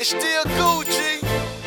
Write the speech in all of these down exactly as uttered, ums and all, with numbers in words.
It's still Gucci,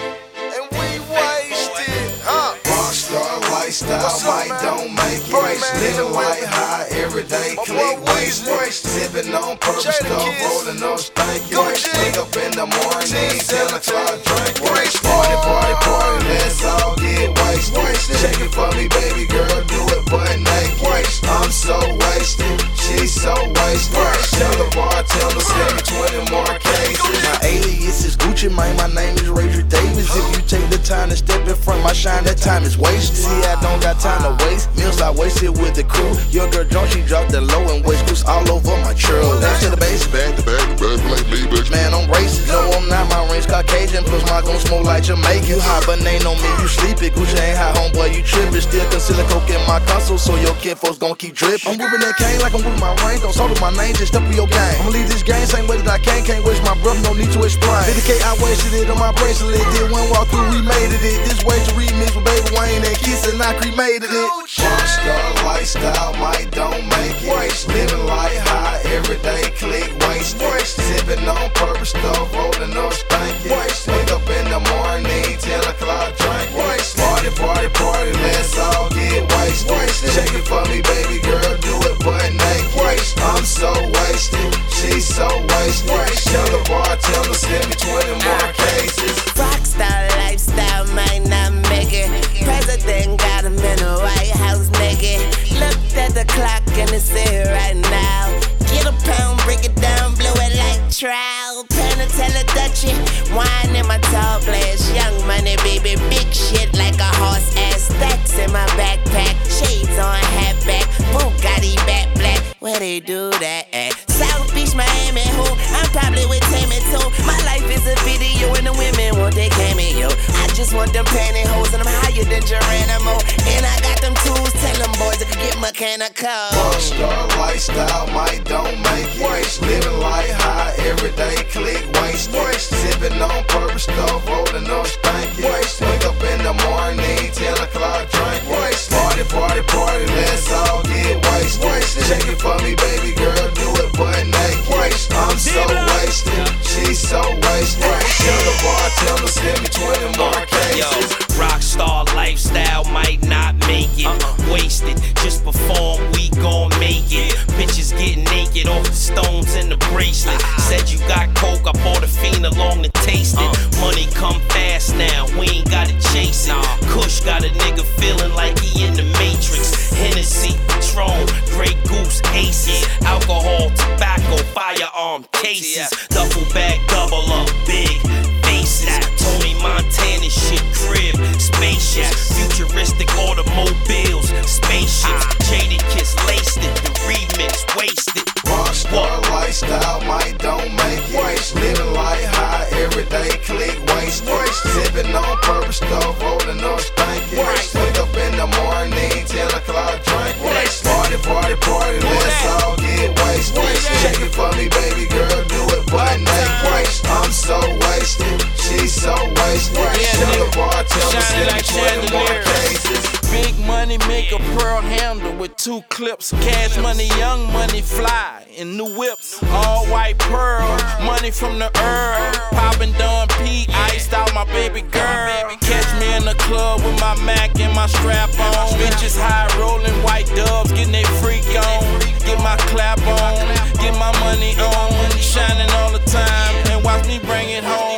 and we wasted, huh? Rockstar lifestyle, might don't make it. Living life high, everyday click, waste, sipping on purple stuff, rolling up stanky. Wake up in the morning, ten o'clock, drink, waste. Party, party, party, let's all get wasted. Shake it for me, baby girl, do it butt naked. I'm so wasted, she's so wasted. Tell the bartender, send me twenty more cases. My alias is Gucci, man, my name is Razor Davis. If you take the time to step in front, my shine, that time is wasted. See, I don't got time to waste, meals I wasted with the crew. Your girl drunk, she dropped the low and waist goose all over my truck. Back to the base, back to back to back, like me, bitch. Man, I'm racist, no, I'm not, my range Caucasian. Plus my gon' smoke like Jamaican. You hot, but ain't on me, you sleepin'. Gucci ain't hot, homeboy, you trippin'. Still concealing coke in my console, so your kid folks gon' keep drippin'. I'm whippin' that cane like I'm whippin' my range. Don't salt my name, just step with your game. I'ma leave this game, same way that I can. Can't waste my breath, no need to explain. fifty K, I wasted it on my bracelet. Did one walk through, we made it. This way to remix with Baby Wayne and Kiss, and I cremated it. Rockstar lifestyle, might don't make it. Living life high, everyday click, waste. Sipping on purple stuff, rolling up stanky. Wake up in the morning, ten o'clock, drink. Party, party, party, let's all get wasted. Shake it for me, baby girl, do it butt naked. I'm so wasted, she's so wasted. Tell the bartender, send me twenty more cases. Rockstar lifestyle might not make it. President got him in the White House naked. Looked at the clock and it's here right now. Get a pound, break it down, blow it like trout. Panatella Dutchie, wine in my tall glass. Young money, baby, big shit like a horse ass. Stacks in my backpack, shades on, hat back. Bugatti back black, where they do that at? South Beach, Miami, who? I'm probably with Tammy too. My life is a video and the women want their cameo. I just want them pantyhose and I'm higher than Geronimo. And I got them tools, tell them boys I can get mechanical. Rockstar lifestyle, might don't make it. Living life high, everyday click, waste. Sipping on purple stuff, rolling up stanky. Wake up in the morning, ten o'clock, drink. Party, party, party, let's all get wasted. Shake it for me, baby girl, do it butt naked. I'm so wasted, she's so wasted. Tell the bartender, send me twenty more cases. Yo, rockstar lifestyle might not make it. Uh-uh. Wasted, just perform, we gon' make it. Bitches getting naked off the stones and the bracelet. Said you got coke, I bought a fiend along to taste it. Money come fast now, we ain't gotta chase it. Kush got a nigga feeling like he in the Matrix. Hennessy, Patron, Grey Goose, Aces. Alcohol, tobacco, firearm cases. Duffel bag, double up, big faces. Tony Montana shit, crib, spaceships. Futuristic automobiles, spaceships. Jaded Kiss, laced it, the remix, wasted. Rockstar lifestyle, might don't make it. Living life high, everyday click, waste. Sipping on purple stuff, rolling up stanky. Wake up in the morning, ten o'clock, drink. Party, party, party, let's all get wasted. Shake it for me, baby girl, do it butt naked. I'm so wasted, she's so wasted. Tell the bartender, send me twenty more cases. Big money make a pearl handle with two clips. Cash money, young money, fly in new whips. All white pearl, money from the earth. Poppin' Don P, iced out my baby girl. Catch me in the club with my Mac and my strap on. Bitches high rollin' white dubs, getting they freak on. Get my clap on, get my money on. Shining all the time and watch me bring it home.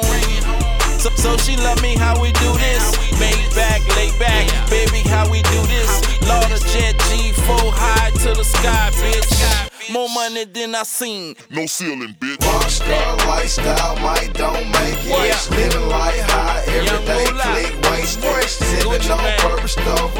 So, so she love me how we do this. Made back, lay back, baby, how we do this. Lord of Jet G four high to the sky, bitch. More money than I seen. No ceiling, bitch. Rockstar lifestyle, might don't make it. Yeah. Living life high, everyday click, waste. Sipping on purple stuff,